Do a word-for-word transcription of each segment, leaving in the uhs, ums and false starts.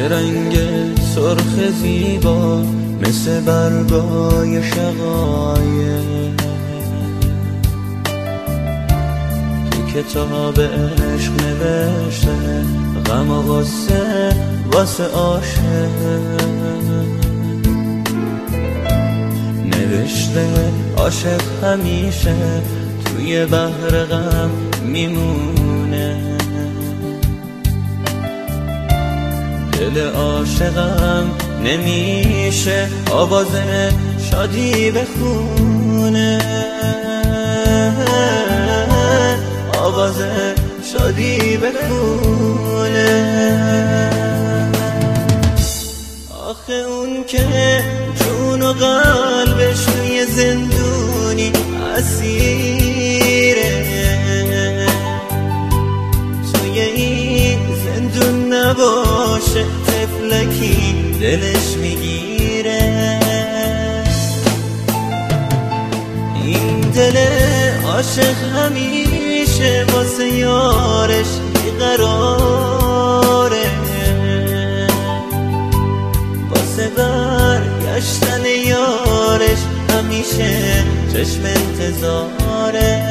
رنگ سرخ زیبا مثل برگای شقایق تو کتاب عشق نوشته غم و غصه واسه عاشق، نوشته عاشق همیشه توی بحر غم میمونه، دل عاشقم نمیشه آواز شادی بخونه، آواز شادی بخونه. آخه اون که جون و قلبش توی زندونی اسیره، توی این زندون نباشه طفلکی دلش میگیره. این دل عاشق همیشه واسه یارش بیقراره، واسه برگشتن یارش همیشه چشم انتظاره،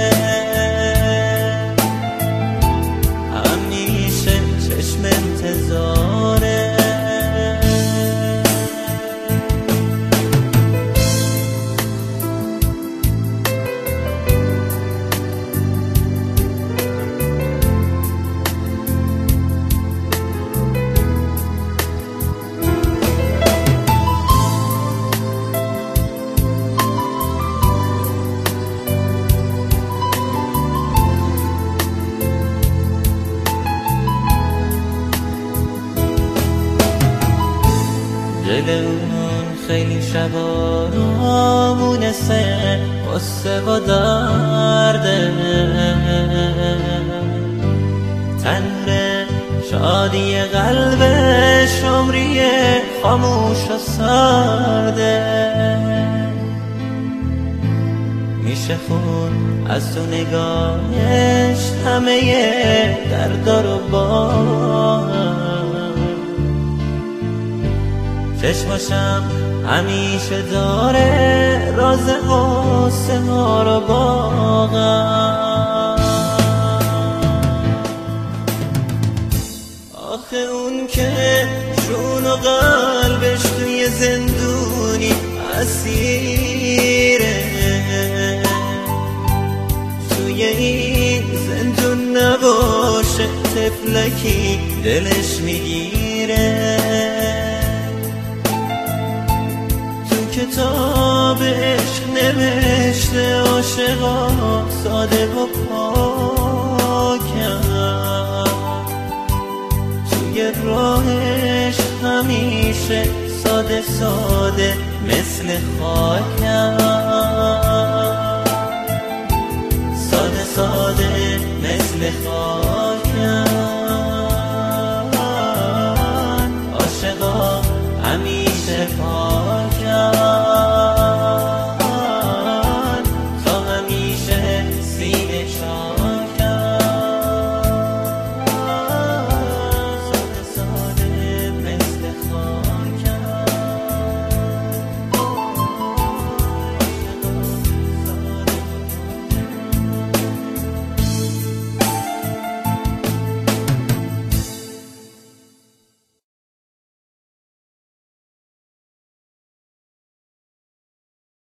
همیشه چشم انتظاره. دل اون خیلی شبا مونسه قصه و درده، تنور شادی قلبش عمریه خاموش و سرده، میشه خون از تو نگاهش همه دردا رو با چشماشم همیشه داره راز غصه ها رو باغم. آخه اون که جون و قلبش توی زندونی اسیره، توی این زندون نباشه طفلکی دلش میگیره. کتاب عشق نوشته عاشقا ساده و پاکم، توی راهش همیشه ساده ساده مثل خاکم.